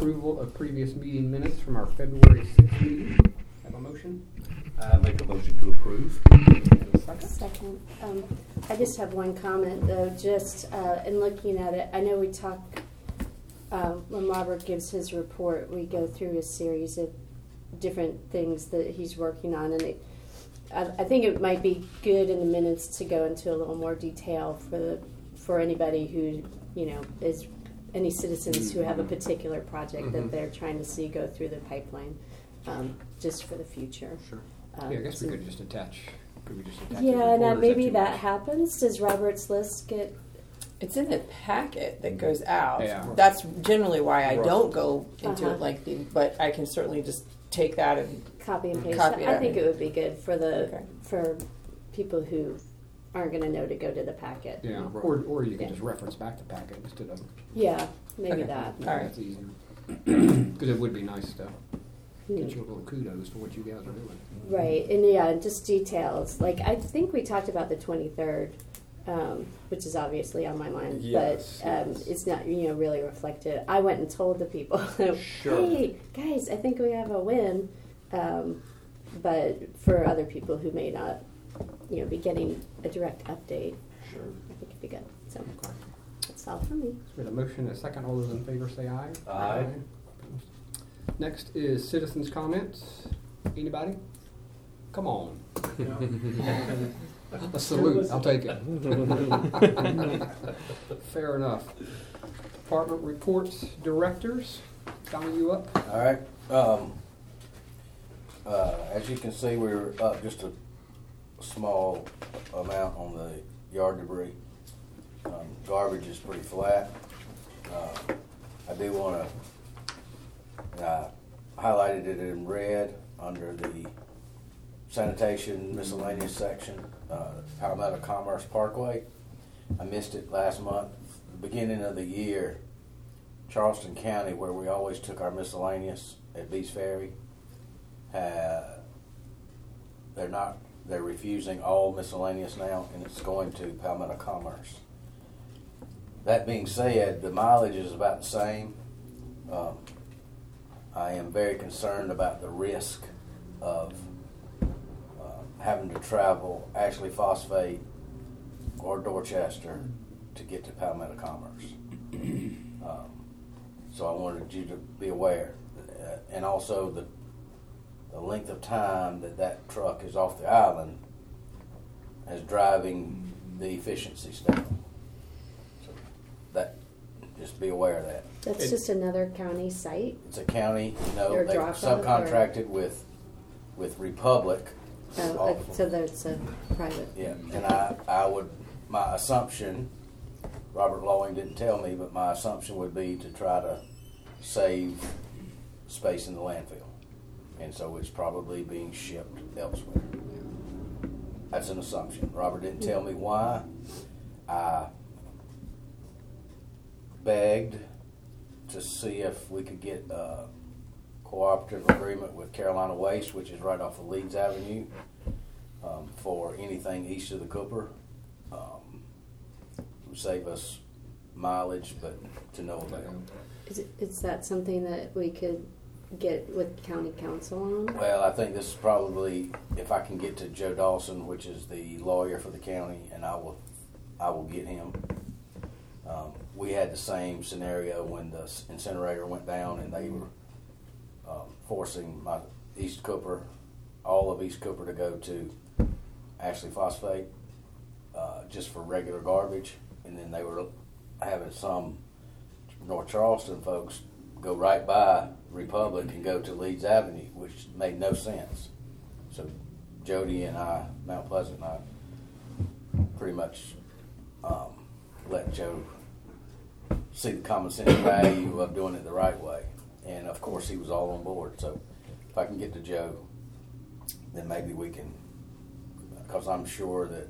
approval of previous meeting minutes from our February 6th meeting. Have a motion? I make a motion to approve. And a second? Second. I just have one comment, though, just in looking at it. I know we talk, when Robert gives his report, we go through a series of different things that he's working on, and I think it might be good in the minutes to go into a little more detail for anybody who, is any citizens who have a particular project that they're trying to see go through the pipeline, just for the future. Sure. I guess we could just attach. Yeah, and maybe that happens. Does Robert's list get? It's in the packet that goes out. Yeah. That's generally why I don't go into it but I can certainly just take that and Copy and paste. Copy I it. think it would be good for for people who aren't going to know to go to the packet. Yeah, or you can just reference back the packet instead of. Yeah, maybe Okay. that. Yeah, All right. that's easier. Because it would be nice to get you a little kudos for what you guys are doing. Right, and just details. Like I think we talked about the 23rd, which is obviously on my mind, Yes, but yes. it's not really reflected. I went and told the people, Sure. hey guys, I think we have a win. But for other people who may not, be getting a direct update, Sure. I think it'd be good. So Okay. that's all for me. So we have a motion and a second. All those in favor say aye. Aye. Next is citizens' comments. Anybody? Come on. A salute. I'll take it. Fair enough. Department reports, directors. Tommy, you up? All right. As you can see, we're up just a small amount on the yard debris. Garbage is pretty flat. I do want to highlighted it in red under the sanitation miscellaneous section, Palmetto Commerce Parkway. I missed it last month. The beginning of the year, Charleston County, where we always took our miscellaneous at Beast Ferry, they're refusing all miscellaneous now, and it's going to Palmetto Commerce. That being said, the mileage is about the same. I am very concerned about the risk of having to travel Ashley Phosphate or Dorchester to get to Palmetto Commerce. So I wanted you to be aware. And also the length of time that truck is off the island is driving the efficiencies down. So just be aware of that. That's just another county site. It's a county, Your they drop-off, subcontracted with Republic. Oh, so there's a private. Yeah, and my assumption, Robert Lowing didn't tell me, but my assumption would be to try to save space in the landfill. And so it's probably being shipped elsewhere. That's an assumption. Robert didn't tell me why. I begged to see if we could get a cooperative agreement with Carolina Waste, which is right off of Leeds Avenue, for anything east of the Cooper. It would save us mileage, but to no avail. Is that something that we could get with county council on? Well, I think this is probably, if I can get to Joe Dawson, which is the lawyer for the county, and I will get him. We had the same scenario when the incinerator went down, and they were forcing my East Cooper, all of East Cooper, to go to Ashley Phosphate just for regular garbage, and then they were having some North Charleston folks go right by Republic and go to Leeds Avenue, which made no sense. So Jody and I, Mount Pleasant and I, pretty much let Joe see the common sense value of doing it the right way. And of course he was all on board. So if I can get to Joe, then maybe we can, because I'm sure that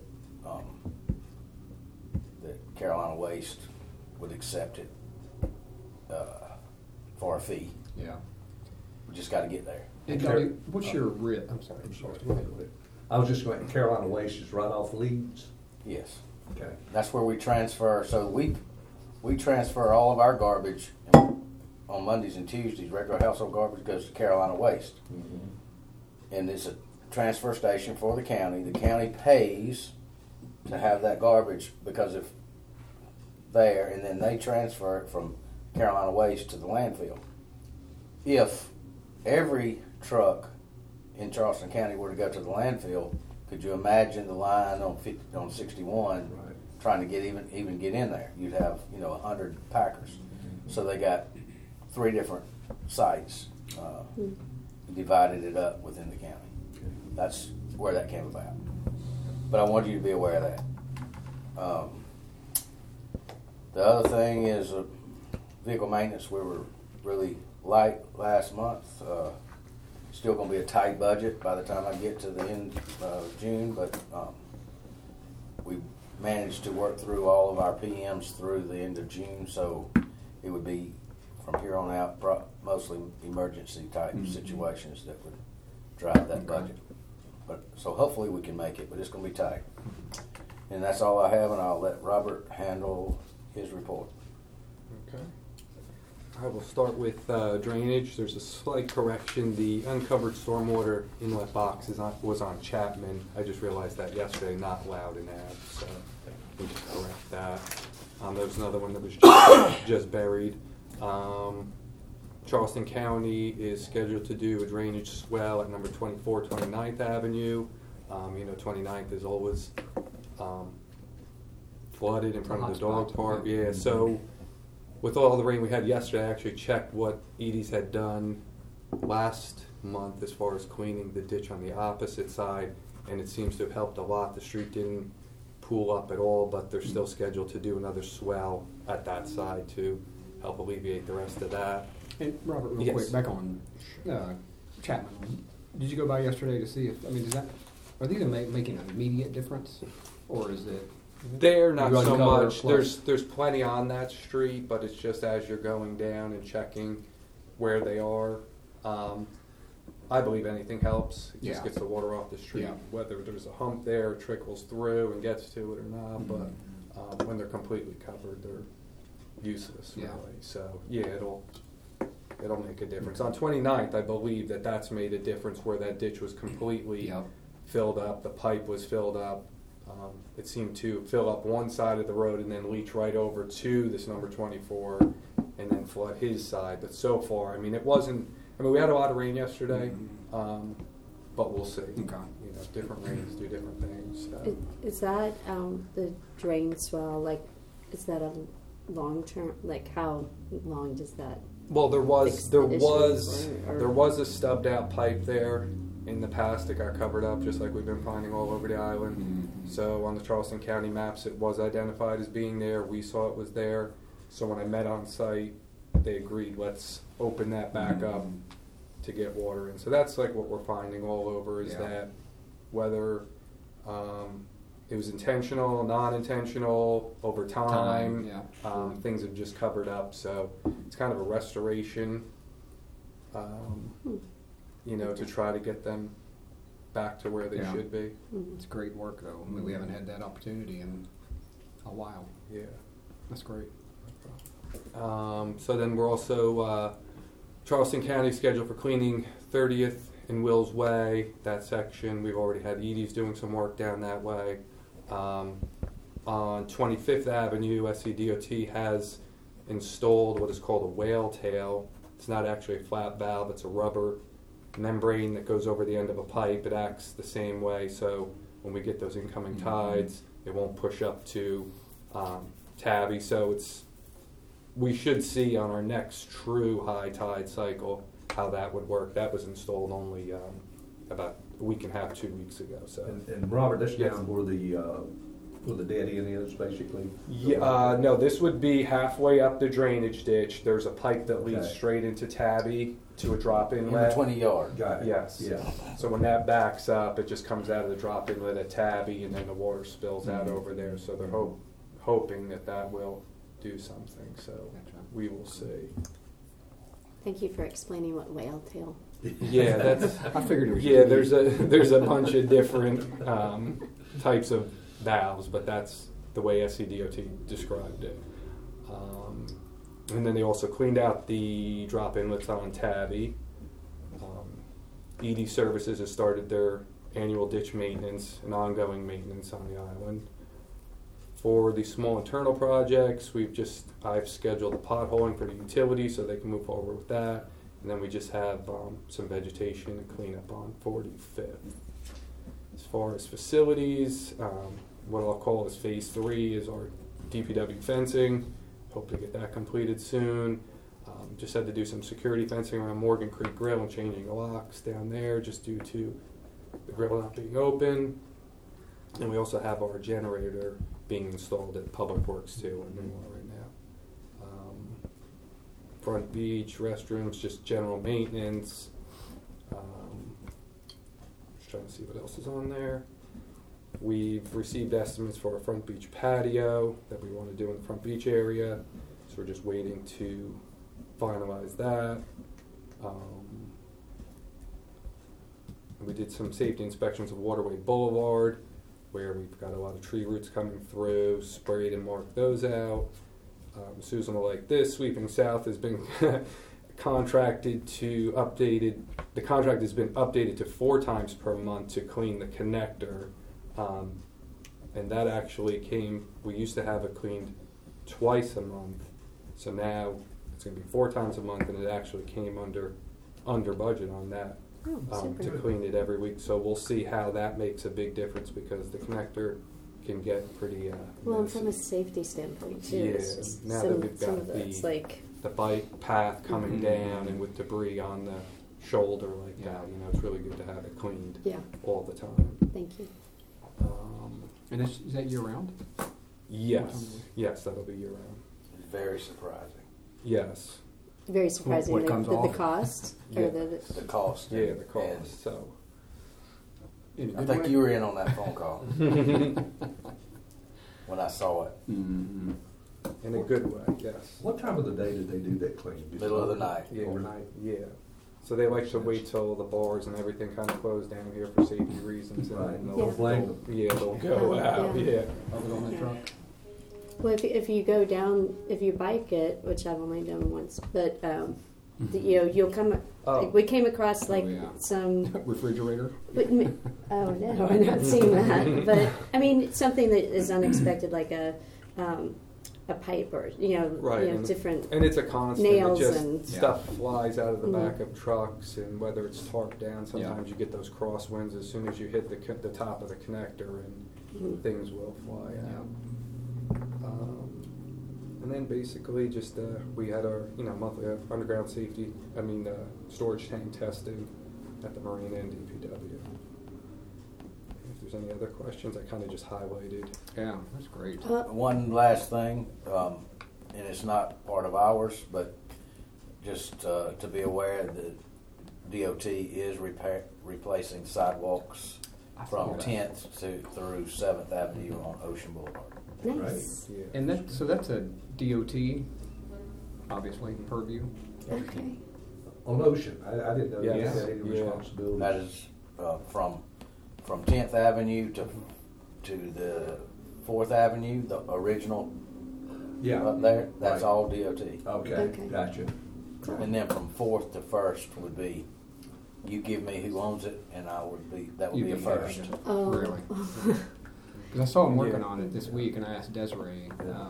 that Carolina Waste would accept it for a fee. Yeah. We just got to get there. And Johnny, what's your writ? I'm sorry. Go ahead. I was just going, Carolina Waste is right off Leeds. Yes. Okay. That's where we transfer. So we transfer all of our garbage, and on Mondays and Tuesdays, regular household garbage goes to Carolina Waste. Mm-hmm. And it's a transfer station for the county. The county pays to have that garbage because of there, and then they transfer it from Carolina Waste to the landfill. If every truck in Charleston County were to go to the landfill, could you imagine the line on 61 Right. trying to even get in there? You'd have 100 packers. So they got 3 different sites, divided it up within the county. That's where that came about. But I wanted you to be aware of that. The other thing is vehicle maintenance. We were really light last month. Still going to be a tight budget by the time I get to the end of June, but we managed to work through all of our PMs through the end of June, so it would be from here on out mostly emergency type situations that would drive that budget. But so hopefully we can make it, but it's going to be tight. And that's all I have, and I'll let Robert handle his report. Okay. I will start with drainage. There's a slight correction. The uncovered stormwater inlet box was on Chapman. I just realized that yesterday, not Loudon Ave, so we can correct that. There's another one that was just buried. Charleston County is scheduled to do a drainage swell at number 24, 29th Avenue. 29th is always flooded in front of the dog park. Yeah, so with all the rain we had yesterday, I actually checked what Edie's had done last month as far as cleaning the ditch on the opposite side, and it seems to have helped a lot. The street didn't pool up at all, but they're still scheduled to do another swell at that side to help alleviate the rest of that. And Robert, real Yes. quick, back on Chapman. Did you go by yesterday to see if are these making an immediate difference, or is it? There, not You so uncover much. plus- There's plenty on that street, but it's just as you're going down and checking where they are. I believe anything helps. It just Yeah. gets the water off the street, Yeah. whether there's a hump there, trickles through and gets to it or not. But when they're completely covered, they're useless, Yeah. really. So yeah, it'll make a difference. On 29th, I believe that's made a difference where that ditch was completely Yeah. filled up. The pipe was filled up. It seemed to fill up one side of the road and then leach right over to this number 24 and then flood his side. But so far, we had a lot of rain yesterday, but we'll see. Okay. Different rains do different things. So. Is that the drain swell? Is that a long term? How long does that? Well, there fix the issues, or- there was a stubbed out pipe there in the past. It got covered up, just like we've been finding all over the island. So on the Charleston County maps, it was identified as being there. We saw it was there. So when I met on site, they agreed, let's open that back up to get water in. So that's what we're finding all over is that whether it was intentional, non-intentional, over time, things have just covered up. So it's kind of a restoration, to try to get them back to where they should be. It's great work, though. We haven't had that opportunity in a while. Yeah. That's great. So then we're also Charleston County scheduled for cleaning 30th and Wills Way. That section we've already had Edie's doing some work down that way. On 25th Avenue, SCDOT has installed what is called a whale tail. It's not actually a flat valve; it's a rubber membrane that goes over the end of a pipe. It acts the same way, so when we get those incoming tides, it won't push up to Tabby. So we should see on our next true high tide cycle how that would work. That was installed only about a week and a half, 2 weeks ago. So And Robert, that's down where the dead end is, basically. no, this would be halfway up the drainage ditch. There's a pipe that leads Okay. straight into Tabby to a drop In the inlet. 20 yard. Got it. Yes. Yeah. So when that backs up, it just comes out of the drop inlet at Tabby, and then the water spills out over there. So they're hoping that will do something. So we will see. Thank you for explaining what whale tail. Yeah, that's. I figured it was. Yeah, there's a bunch of different types of valves, but that's the way SCDOT described it. And then they also cleaned out the drop inlets on Tabby. ED Services has started their annual ditch maintenance and ongoing maintenance on the island. For the small internal projects, I've scheduled the potholing for the utilities so they can move forward with that. And then we just have some vegetation and cleanup on 45th. As far as facilities, what I'll call as phase 3 is our DPW fencing. Hope to get that completed soon. Just had to do some security fencing around Morgan Creek Grill and changing the locks down there just due to the grill not being open. And we also have our generator being installed at Public Works too, in Newmar right now. Front beach, restrooms, just general maintenance. Just trying to see what else is on there. We've received estimates for a front beach patio that we want to do in the front beach area, so we're just waiting to finalize that. We did some safety inspections of Waterway Boulevard, where we've got a lot of tree roots coming through, sprayed and marked those out. Susan will like this. Sweeping South has been contracted to updated. The contract has been updated to 4 times per month to clean the connector. And that actually came, we used to have it cleaned twice a month, so now it's going to be 4 times a month, and it actually came under budget on that to clean it every week. So we'll see how that makes a big difference, because the connector can get pretty well, and messy. from a safety standpoint too. Yeah, It's just now that we've got it's like the bike path coming down and with debris on the shoulder like that, it's really good to have it cleaned all the time. Thank you. And is that year round? Yes, that'll be year round. Very surprising. Yes. Very surprising. What comes the off? cost Yeah. or The cost. Yeah, the cost. And So I think you were in on that phone call when I saw it. Mm-hmm. in a good way, yes. What time of the day did they do that cleaning? Middle of the night. Yeah. Overnight? Yeah. So they like to wait till the bars and everything kind of close down here for safety reasons. And Right. then No they'll, blame them. they'll go out. Yeah. Are we on the truck? Well, if you go down, if you bike it, which I've only done once, but you'll come. Oh. We came across like yeah. some. Refrigerator? Oh no, I'm not seeing that. But I mean, something that is unexpected, like a pipe or Right. And, different. and it's a constant. nails it just and- stuff flies out of the Mhm. back of trucks, and whether it's tarped down, sometimes you get those crosswinds as soon as you hit the top of the connector, and Mhm. things will fly out. And then basically just we had our monthly underground safety, storage tank testing at the Marina and DPW. If there's any other questions, I kind of just highlighted. Yeah, that's great. One last thing, and it's not part of ours, but just to be aware that DOT is replacing sidewalks from 10th through 7th Avenue on Ocean Boulevard. Nice. Yeah. And that's a DOT, obviously, purview. Okay. On Ocean, I didn't know Yes. you had any Yeah. responsibility. That is from 10th Avenue to the 4th Avenue, the original up there. That's Right. all DOT. Okay, Okay. gotcha. And then from 4th to 1st would be, you give me who owns it, and that would be a first. Oh. Really? 'Cause I saw him working Yeah. on it this week, and I asked Desiree.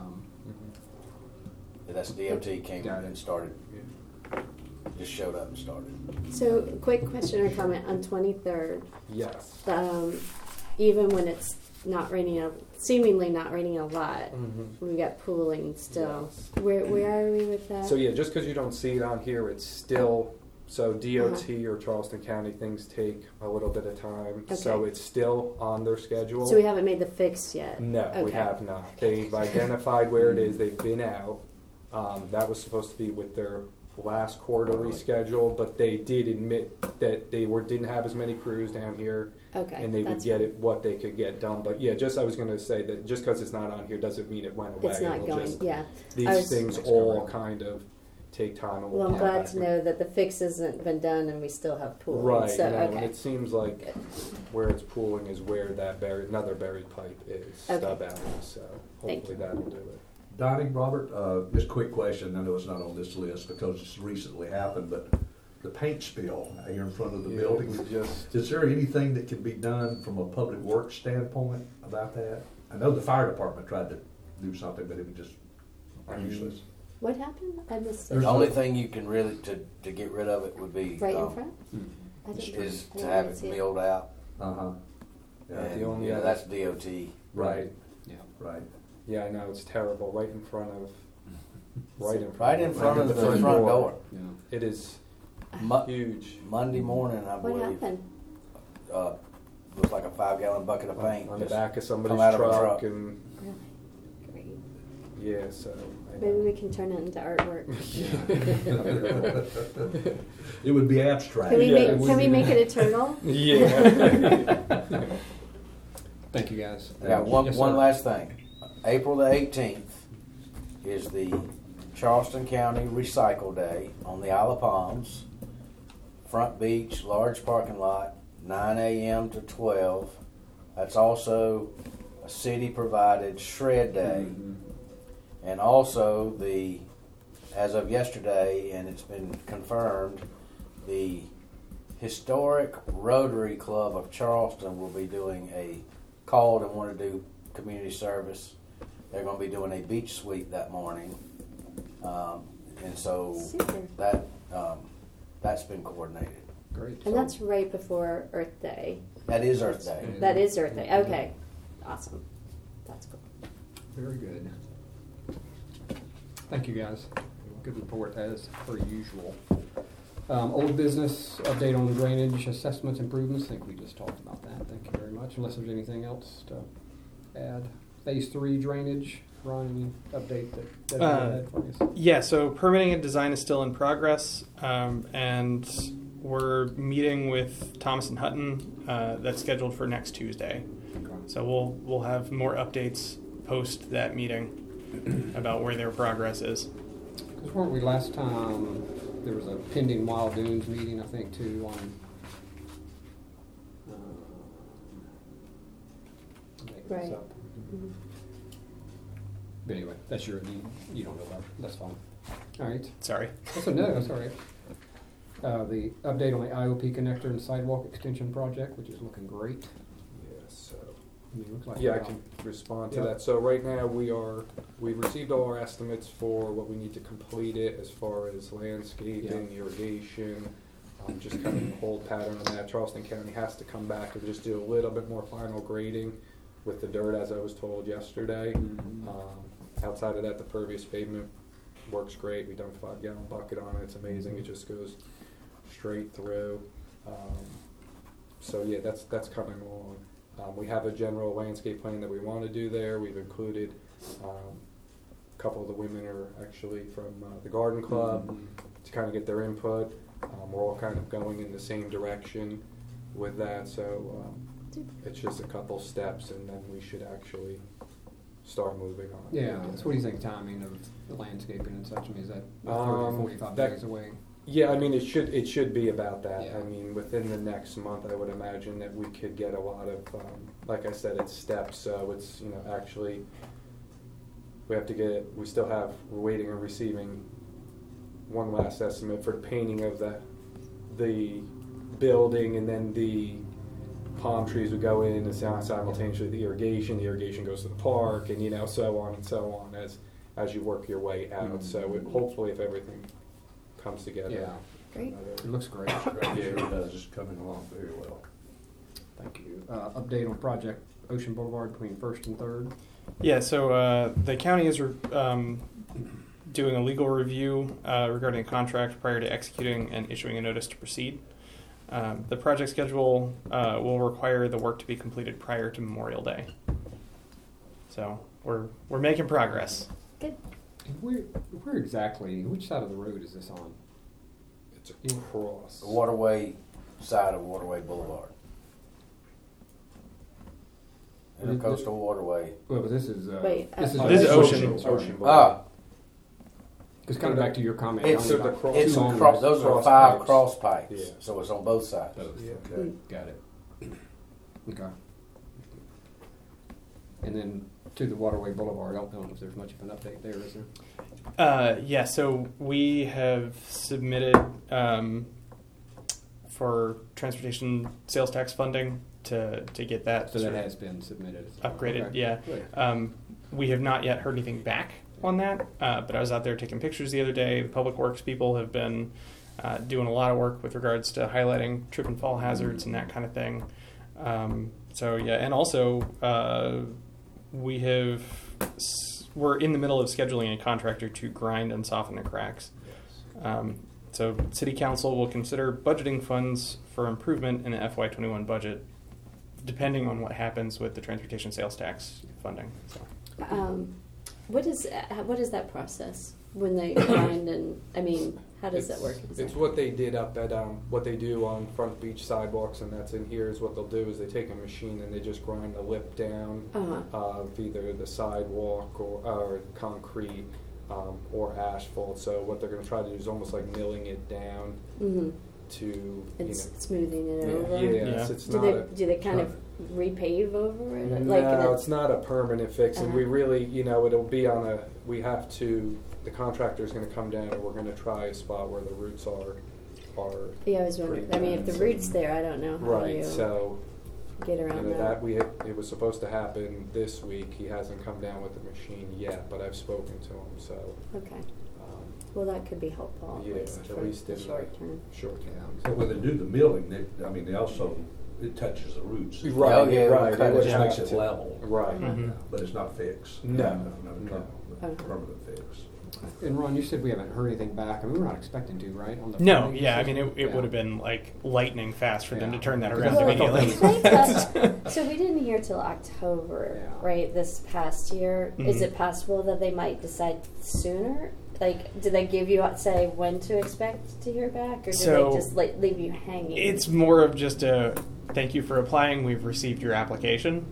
That's DOT came Got in it. and started, just showed up and started. So, quick question or comment on 23rd. Yes. Even when it's not raining, seemingly not raining a lot, Mm-hmm. we've got pooling still. Yes. Where are we with that? So yeah, just because you don't see it on here, it's still so DOT or Charleston County things take a little bit of time. So Okay. it's still on their schedule. So we haven't made the fix yet. No, we Okay. have not. They've identified where it is. They've been out. That was supposed to be with their last quarterly schedule, but they did admit that they didn't have as many crews down here, Okay. and they would that's get it what they could get done. But yeah, I was going to say that just because it's not on here doesn't mean it went away. It's not It'll going. just- Yeah. These I was- things all kind of take time. And Well, I'm come glad back to with- know that the fix hasn't been done and we still have pooling. Right, So no, and okay. it seems like Good. where it's pooling is where that another buried pipe is, Okay. stub out is, so Thank hopefully you. that'll do it. Donnie, Robert, just a quick question. I know it's not on this list because it's recently happened, but the paint spill here in front of the building. Is there anything that can be done from a public works standpoint about that? I know the fire department tried to do something, but it was just useless. What happened? I missed The it. only thing you can really to get rid of it would be Right in front? I is didn't to have it see milled out. Uh-huh. The And, only yeah, other- that's DOT. Right, Yeah. right. Yeah, I know it's terrible. Right in front of Right in of front of the front front door. Yeah. It is Mo- huge. Monday morning, I What believe. happened? Looks like a 5-gallon bucket of paint. On the just back of somebody's come out of a truck, truck. and Really? Great. yeah, so I Maybe know. we can turn it into artwork. It would be abstract. Can we Yeah, it make would can we be. make it a turtle? Yeah. Thank you, guys. I got one Yes, one sir. last thing. April the 18th is the Charleston County Recycle Day on the Isle of Palms. Front beach, large parking lot, 9 a.m. to 12. That's also a city-provided shred day. And also as of yesterday, and it's been confirmed, the Historic Rotary Club of Charleston will be doing called and want to do community service. They're going to be doing a beach sweep that morning. And so Super. that's been coordinated. Great. And that's right before Earth Day. That is Earth Day. That is Earth Day. Okay. Awesome. That's cool. Very good. Thank you, guys. Good report as per usual. Old business update on drainage assessments improvements. I think we just talked about that. Thank you very much. Unless there's anything else to add. Phase 3 drainage. Ron, any update that you had for us? Yeah, so permitting and design is still in progress, and we're meeting with Thomas and Hutton. That's scheduled for next Tuesday. So we'll have more updates post that meeting about where their progress is. Because weren't we last time, there was a pending Wild Dunes meeting, I think, too, on... I'm making this Right. up. Mhm. But anyway, that's you don't know about it. That's fine. All right. Sorry. That's all right. The update on the IOP connector and sidewalk extension project, which is looking great. Yeah, so I mean, it looks like yeah, I about- can respond to Yeah. that. So right now we've received all our estimates for what we need to complete it as far as landscaping, irrigation, just kind of the hold pattern on that. Charleston County has to come back and just do a little bit more final grading with the dirt, as I was told yesterday. Mhm. Outside of that, the pervious pavement works great. We dumped a 5-gallon bucket on it. It's amazing. It just goes straight through. So yeah, that's coming along. We have a general landscape plan that we want to do there. We've included a couple of the women are actually from the garden club to kind of get their input. We're all kind of going in the same direction with that. So it's just a couple steps, and then we should actually start moving on. Yeah. So what do you think timing of the landscaping and such? I mean, is that 30 to 45 that- days away? Yeah, I mean it should be about that. Yeah. I mean within the next month, I would imagine that we could get a lot of, like I said, it's steps. So it's actually we're waiting and receiving one last estimate for the painting of the building, and then the palm trees would go in, and simultaneously the irrigation goes to the park, and so on and so on as you work your way out. Mhm. So hopefully if everything comes together. Yeah. Great. It looks great. Yeah, it does. It's coming along very well. Thank you. Update on project Ocean Boulevard between 1st and 3rd. Yeah, so the county is doing a legal review regarding a contract prior to executing and issuing a notice to proceed. The project schedule will require the work to be completed prior to Memorial Day. So we're making progress. Good. And where exactly, which side of the road is this on? It's across. The waterway side of Waterway Boulevard. Intercoastal Waterway. Well, but this is... Wait, this is Ocean. Ocean. Because kind of back to your comment. It's Donnie, about cross- It's two a on those are cross 5 pipes. cross pipes, Yeah. so it's on both sides. both. Yeah. Okay, got it. Okay. And then to the Waterway Boulevard. I don't know if there's much of an update there, is there? Yeah, so we have submitted for transportation sales tax funding to get that So that sort of has been submitted. upgraded. Okay. Yeah, Good. we have not yet heard anything back on that, but I was out there taking pictures the other day. The Public Works people have been doing a lot of work with regards to highlighting trip and fall hazards and that kind of thing. So yeah, and also we're in the middle of scheduling a contractor to grind and soften the cracks. So City Council will consider budgeting funds for improvement in the FY21 budget, depending on what happens with the transportation sales tax funding. So. What is that process when they grind and how does that work? It's what they did up at what they do on Front Beach sidewalks, and that's in here. Is what they'll do is they take a machine and they just grind the lip down of either the sidewalk or concrete or asphalt. So what they're going to try to do is almost like milling it down to smoothing it over. Yeah. It's not. Do they kind of repave over it? No, it's not a permanent fix, and we really, it'll be on a. We have to. The contractor is going to come down, and we're going to try a spot where the roots are. Yeah, I was wondering. If the root's there, I don't know how you get around that. It was supposed to happen this week. He hasn't come down with the machine yet, but I've spoken to him. So okay. Well, that could be helpful. Yeah, at least in the short term. Short term. So when they do the milling, they also it touches the roots. Right. Oh, yeah, Right. It just makes have it to- level. Right. Mhm. But it's not fixed. No. Not permanent fix. And Ron, you said we haven't heard anything back. We're not expecting to, right? On the No, funding yeah, system? it would have been like lightning fast for them to Yeah. turn that Well, around I thought immediately. that was- So we didn't hear till October, Yeah. right? This past year. Is Mhm. it possible that they might decide sooner? Did they give you say when to expect to hear back, or did So, they just leave you hanging? It's more of just a thank you for applying. We've received your application.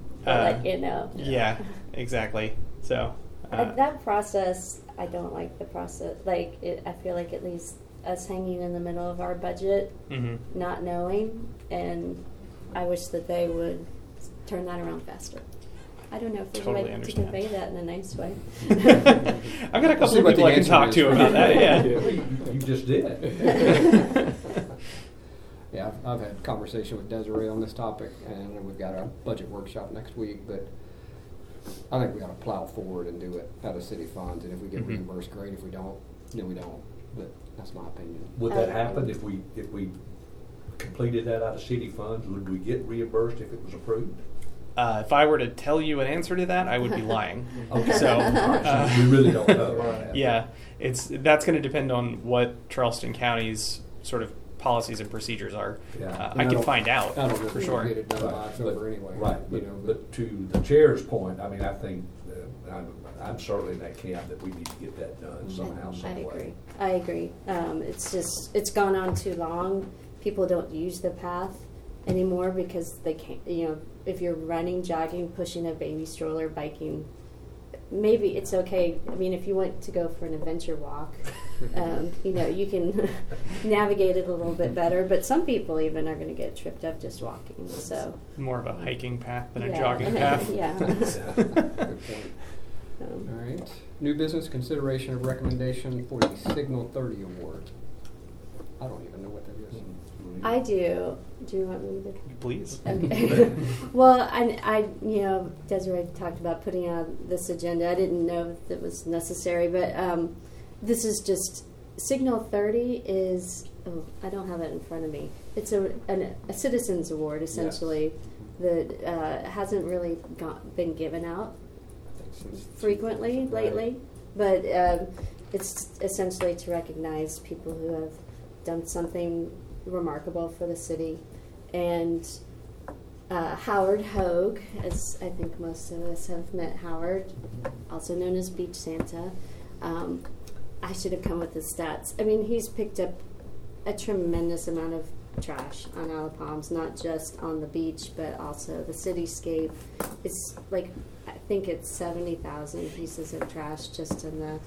Yeah, exactly. So that process, I don't like the process. I feel like it leaves us hanging in the middle of our budget, mhm. not knowing, and I wish that they would turn that around faster. I don't know if there's Totally a way to understand. convey that in a nice way. I've got a couple See of what people the I can answer talk is to for about that. that. Yeah. You just did. Yeah, I've had conversation with Desiree on this topic, and we've got a budget workshop next week. But I think we got to plow forward and do it out of city funds. And if we get Mhm. reimbursed, great. If we don't, then we don't. But that's my opinion. Would that happen if we completed that out of city funds? Would we get reimbursed if it was approved? If I were to tell you an answer to that, I would be lying. Okay. So, All right, so we really don't know. yeah, that's going to depend on what Charleston County's sort of policies and procedures are. Yeah. I can find out I don't know if for we sure. get it done by Right, October anyway. Right, but to the chair's point, I think I'm certainly in that camp that we need to get that done somehow, some way. I agree. It's gone on too long. People don't use the path anymore because they can't. If you're running, jogging, pushing a baby stroller, biking, maybe it's okay. If you went to go for an adventure walk, you can navigate it a little bit better. But some people even are going to get tripped up just walking. So More of a hiking path than a yeah. jogging path. Yeah. Good point. All right. New business consideration of recommendation for the Signal 30 Award. I don't even know what that is. I do. Do you want me to? Please. Okay. Well, I Desiree talked about putting on this agenda. I didn't know if it was necessary, but this is just Signal 30 is. Oh, I don't have it in front of me. It's a citizens award essentially that hasn't really been given out frequently lately, but it's essentially to recognize people who have done something remarkable for the city. And Howard Hogue, as I think most of us have met Howard, also known as Beach Santa. I should have come with the stats. He's picked up a tremendous amount of trash on Isle of Palms, not just on the beach, but also the cityscape. It's I think it's 70,000 pieces of trash just in the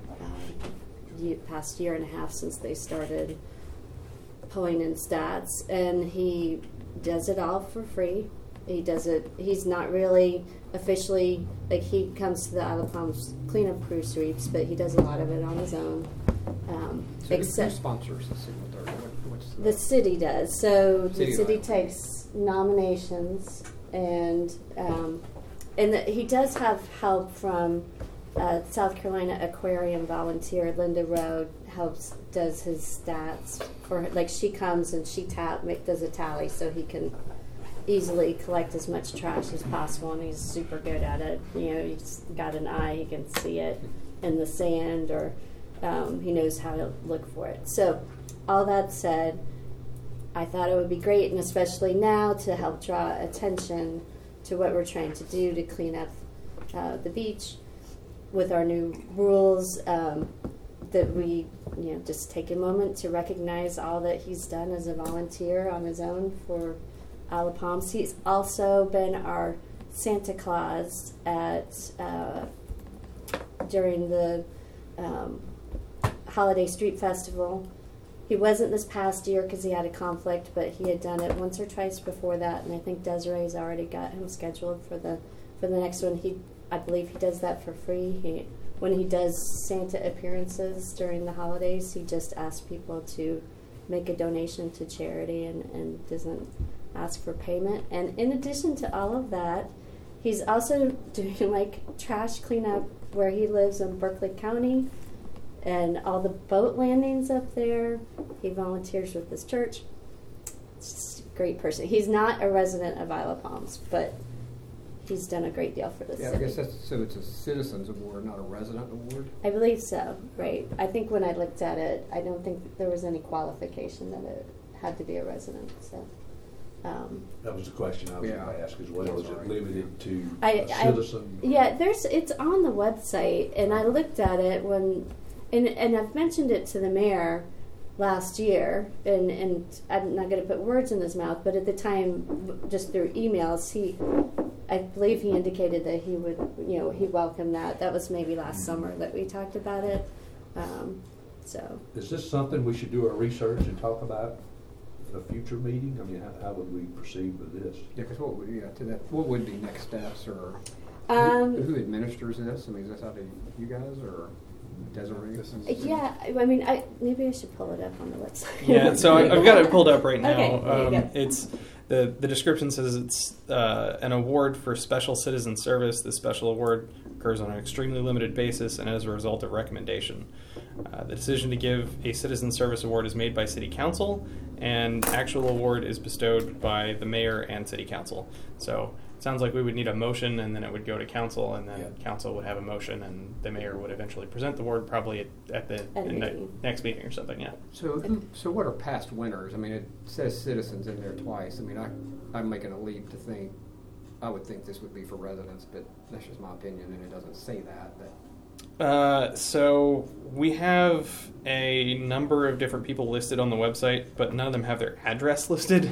past year and a half since they started pulling in stats, and he does it all for free. He does it. He's not really officially, like, he comes to the Isle of Palms cleanup crew sweeps, but he does a lot of it on his own. So who sponsors the City of 30? What's The city does. So the City city Light. takes nominations, and he does have help from South Carolina Aquarium volunteer Linda Road does his stats for, like, she comes and she does a tally so he can easily collect as much trash as possible, and he's super good at it. You know, he's got an eye; he can see it in the sand, or he knows how to look for it. So, all that said, I thought it would be great, and especially now, to help draw attention to what we're trying to do to clean up the beach with our new rules. That we, just take a moment to recognize all that he's done as a volunteer on his own for Isle of Palms. He's also been our Santa Claus during the Holiday Street Festival. He wasn't this past year because he had a conflict, but he had done it once or twice before that, and I think Desiree's already got him scheduled for the next one. I believe he does that for free. When he does Santa appearances during the holidays, he just asks people to make a donation to charity and doesn't ask for payment. And in addition to all of that, he's also doing like trash cleanup where he lives in Berkeley County and all the boat landings up there. He volunteers with this church. Just a great person. He's not a resident of Isle of Palms, but he's done a great deal for the Yeah, city. I guess so. It's a citizens award, not a resident award. I believe so, right. I think when I looked at it, I don't think there was any qualification that it had to be a resident. So, That was the question I was going to ask as well. Yeah, Is it sorry. limited to a citizen? yeah, it's on the website, and I looked at it and I've mentioned it to the mayor last year, and I'm not going to put words in his mouth, but at the time, just through emails, I believe he indicated that he would, he welcomed that. That was maybe last summer that we talked about it. So, Is this something we should do our research and talk about at a future meeting? I mean, how would we proceed with this? Yeah, because what would be next steps, or who administers this? I mean, is this out to you guys or Desiree? yeah, I mean, maybe I should pull it up on the website. Yeah, so I've got it pulled up right now. Okay, there you go. It's the description says it's an award for special citizen service. The special award occurs on an extremely limited basis and as a result of recommendation. The decision to give a citizen service award is made by City Council, and actual award is bestowed by the mayor and City Council. So it sounds like we would need a motion, and then it would go to council, and then council would have a motion, and the mayor would eventually present the award, probably at the next meeting or something. Yeah. So what are past winners? I mean, it says citizens in there twice. I mean, I'm making a leap to think. I would think this would be for residents, but that's just my opinion, and it doesn't say that. But So we have a number of different people listed on the website, but none of them have their address listed.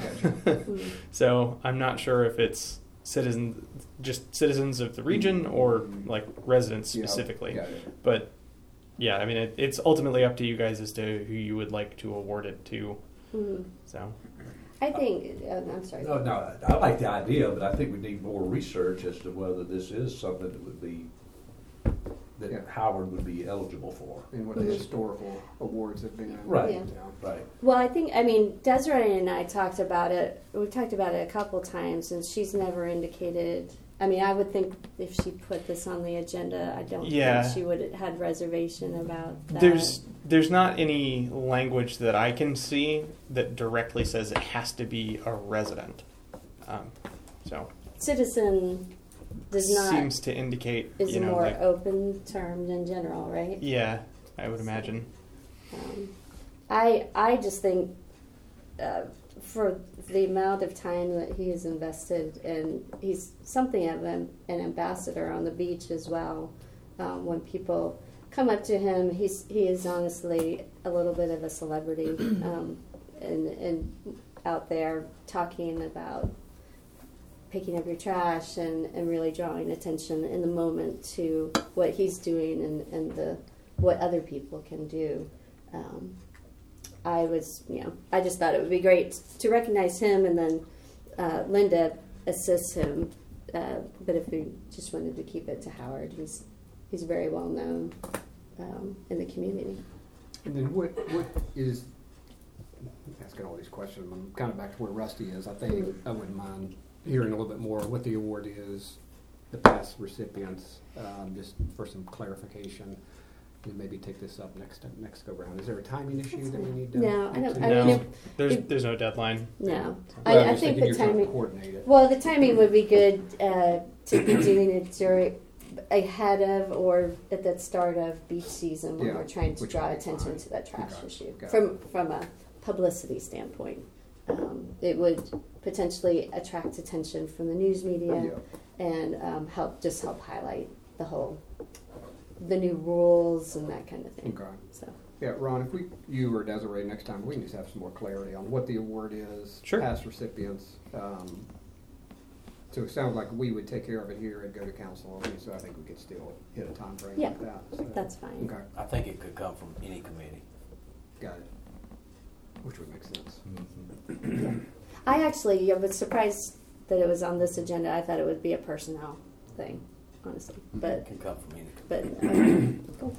So I'm not sure if it's citizens of the region or like residents specifically. Got it. But yeah, I mean, it's ultimately up to you guys as to who you would like to award it to. Mhm. So I think, I'm sorry. No, I like the idea, but I think we need more research as to whether this is something that would be that Howard would be eligible for. And what the historical awards have been. Right. Yeah. Right. Well, Desiree and I talked about it. We've talked about it a couple times, and she's never indicated. I mean, I would think if she put this on the agenda, I don't think she would have had reservation about that. There's not any language that I can see that directly says it has to be a resident. So Citizen does not seems to indicate is a more open term in general, right? Yeah, I would imagine. I just think for the amount of time that he has invested, and he's something of an ambassador on the beach as well. When people come up to him, he is honestly a little bit of a celebrity, and out there talking about picking up your trash and really drawing attention in the moment to what he's doing and what other people can do. I just thought it would be great to recognize him, and then Linda assist him. But if we just wanted to keep it to Howard, he's very well known in the community. And then what is, asking all these questions, I'm kind of back to where Rusty is. I think I wouldn't mind hearing a little bit more what the award is, the past recipients, just for some clarification. And maybe take this up next go round. Is there a timing issue that we need to? No, I don't. No, there's no deadline. No, Well, I was think thinking the you're trying to timing. coordinate it. Well, the timing would be good to be doing it ahead of or at the start of beach season when Yeah, we're trying to which draw would be attention fine. to that trash Okay, issue got it. from a publicity standpoint. It would potentially attract attention from the news media and help highlight the new rules and that kind of thing. Okay. So Yeah, Ron, if you or Desiree next time, we can just have some more clarity on what the award is, Sure. past recipients. So it sounds like we would take care of it here and go to council, so I think we could still hit a time frame Yeah, like that. So. that's fine. Okay, I think it could come from any committee. got it. Which would make sense. I actually was surprised that it was on this agenda. I thought it would be a personnel thing, honestly. It But can come from any committee. cool.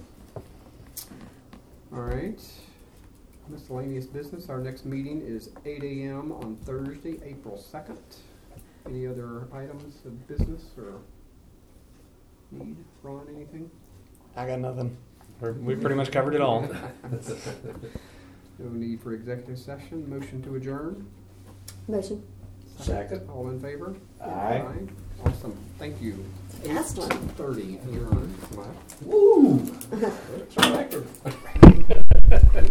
All right. Miscellaneous business. Our next meeting is 8 a.m. on Thursday, April 2nd. Any other items of business or need? Ron, anything? I got nothing. We pretty much covered it all. No need for executive session. Motion to adjourn. Motion. Second. All in favor? Aye. Awesome. Thank you. Last one. 8:30 adjourned. Woo! That's a record.